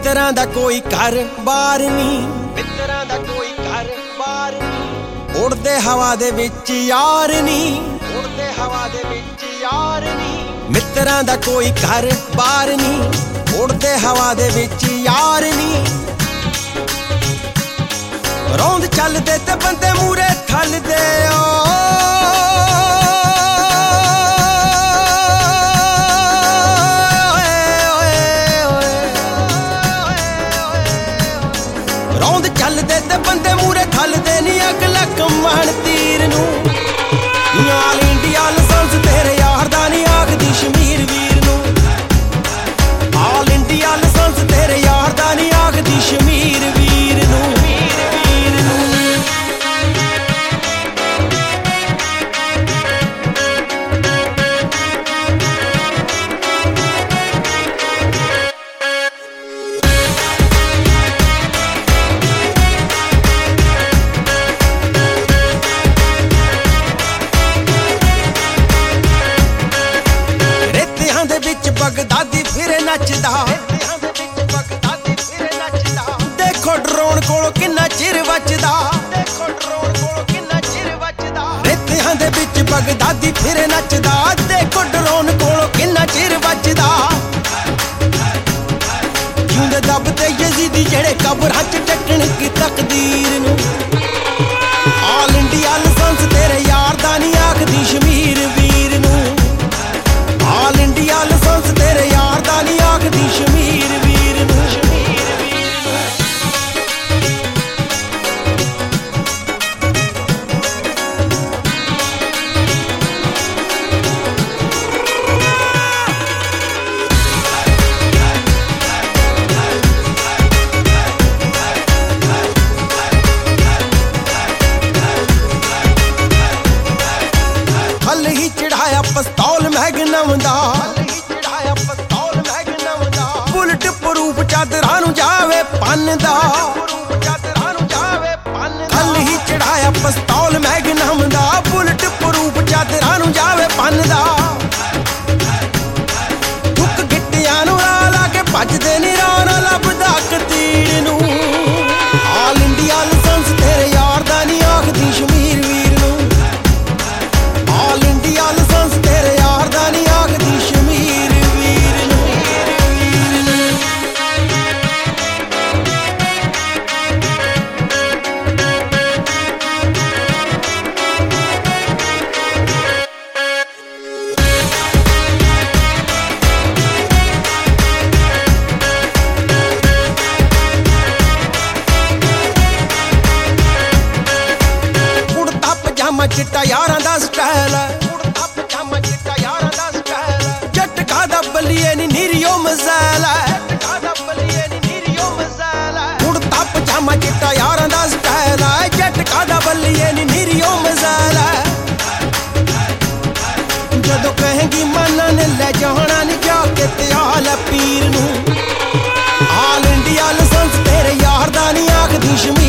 ਮਿੱਤਰਾਂ ਦਾ ਕੋਈ ਘਰ-ਬਾਰ ਨਹੀਂ, ਮਿੱਤਰਾਂ ਦਾ ਕੋਈ ਘਰ-ਬਾਰ ਨਹੀਂ, ਉੜਦੇ ਹਵਾ ਦੇ ਵਿੱਚ ਯਾਰ ਨਹੀਂ, ਉੜਦੇ ਹਵਾ ਦੇ ਵਿੱਚ ਯਾਰ ਨਹੀਂ। ਮਿੱਤਰਾਂ ਦਾ ਕੋਈ ਘਰ-ਬਾਰ ਨਹੀਂ, ਉੜਦੇ ਹਵਾ ਦੇ ਵਿੱਚ ਯਾਰ ਨਹੀਂ। ਰੌਂਦ ਚੱਲਦੇ ਤੇ ਬੰਦੇ ਮੂਰੇ ਥੱਲਦੇ ਰੌਂਦ ਚੱਲਦੇ ਤੇ ਬੰਦੇ ਮੂਰੇ ਥੱਲਦੇ ਨੀ ਅਗਲਾ ਕਮਾਣ ਤੀਰ ਨੂੰ। ਆਲ ਇੰਡੀਆ ਲਾਇਸੈਂਸ ਤੇਰੇ ਯਾਰ ਦਾ ਨੀ ਆਖਦੀ ਸ਼ਮੀਰ ਵੀਰ ਨੂੰ। ਆਲ ਇੰਡੀਆ ਲਾਇਸੈਂਸ ਤੇਰੇ ਯਾਰ ਦਾ ਨੀ ਆਖਦੀ ਸ਼ਮੀਰ ਵੀਰ ਨੂੰ। ਬਗਦਾਦੀ ਫਿਰੇ ਨੱਚਦਾ, ਦੇਖੋ ਡਰੋਨ ਕੋਲੋਂ ਕਿੰਨਾ ਚਿਰ ਵੱਜਦਾ, ਦੇਖੋ ਡਰੋਨ ਕੋਲੋਂ ਕਿੰਨਾ ਚਿਰ ਵੱਜਦਾ। ਰੇਤਿਆਂ ਦੇ ਵਿੱਚ ਬਗਦਾਦੀ ਫਿਰੇ ਨੱਚਦਾ, ਦੇਖੋ ਡਰੋਨ ਕੋਲੋਂ ਕਿੰਨਾ ਚਿਰ ਵੱਜਦਾ। ਜਿਉਂਦੇ ਦੱਬਦੇ ਯਜ਼ੀਦੀ ਜਿਹੜੇ ਕਬਰਾਂ 'ਚ ਟੱਕਣ ਕੀ ਤਕਦੀਰ ਨੂੰ। ਆਲ ਇੰਡੀਆ ਲਾਇਸੈਂਸ ਤੇਰੇ ਯਾਰ ਦਾ ਨੀ ਆਖਦੀ ਸ਼ਮੀਰ ਵੀਰ ਨੂੰ। ਆਲ ਇੰਡੀਆ ਲਾਇਸੈਂਸ ਤੇਰੇ ਯਾਰ ਦਾ ਨੀ ਆਖਦੀ ਸ਼ਮੀਰ ਵੀਰ ਨੂੰ। ਹਲ ਹੀ ਚੜਾਇਆ ਪਿਸਤੌਲ ਮੈਗਨਮ ਦਾ, ਬੁਲਟ ਪ੍ਰੂਫ ਚਾਦਰਾਂ ਨੂੰ ਜਾਵੇ ਪੰਨ ਦਾ। ਹਲ ਹੀ ਚੜਾਇਆ ਪਿਸਤੌਲ ਮੈਗਨਮ ਦਾ, ਬੁਲਟ ਪ੍ਰੂਫ ਚਾਦਰਾਂ ਨੂੰ ਜਾਵੇ ਪੰਨ ਦਾ। ਦੁੱਕ ਗਿੱਟਿਆਂ ਨੂੰ ਲਾ ਲਾ ਕੇ ਭੱਜਦੇ ਨੀ ਰਾਹ ਲੱਭਦਾ ਕਤੀੜ ਨੂੰ। ਆਲ ਇੰਡੀਆ ਲਾਇਸੈਂਸ ਤੇਰੇ ਯਾਰ ਦਾ ਨੀ ਆਖਦੀ ਸ਼ਮੀਰ ਵੀਰ ਨੂੰ। ਆਲ ਇੰਡੀਆ ਲਾਇਸੈਂਸ ਤੇਰੇ ਯਾਰ ਦਾ ਨੀ ਆਖਦੀ ਸ਼ਮੀਰ ਵੀਰ ਨੂੰ। ਕੁੜਤਾ ਪਜਾਮਾ ਚਿੱਟਾ ਯਾਰਾਂ ਦਾ ਸਟਾਈਲ ਹੈ, ਕੁੜਤਾ ਪਜਾਮਾ ਚਿੱਟਾ ਯਾਰਾਂ ਦਾ ਸਟਾਈਲ ਹੈ। ਝਟਕਾ ਦਾ ਬੱਲੀਏ ਨੀ ਨੀਰੀਓ ਮਜ਼ਾਲ ਹੈ, ਝਟਕਾ ਦਾ ਬੱਲੀਏ ਨੀ ਨੀਰੀਓ ਮਜ਼ਾਲ ਹੈ। ਕੁੜਤਾ ਪਜਾਮਾ ਚਿੱਟਾ ਯਾਰਾਂ ਦਾ ਸਟਾਈਲ ਹੈ, ਝਟਕਾ ਦਾ ਬੱਲੀਏ ਨੀ ਨੀਰੀਓ ਮਜ਼ਾਲ ਹੈ। ਜਦੋਂ ਕਹੇਗੀ ਮਾਨਾ ਨੇ ਲੈ ਜਾਣਾ ਨੀ ਜਾ ਕੇ ਤਿਆਲ ਹੈ ਪੀਰ ਨੂੰ। ਆਲ ਇੰਡੀਆ ਲਾਇਸੈਂਸ ਤੇਰੇ ਯਾਰ ਦਾ ਨੀ ਆਖਦੀ ਸ਼ਮੀਰ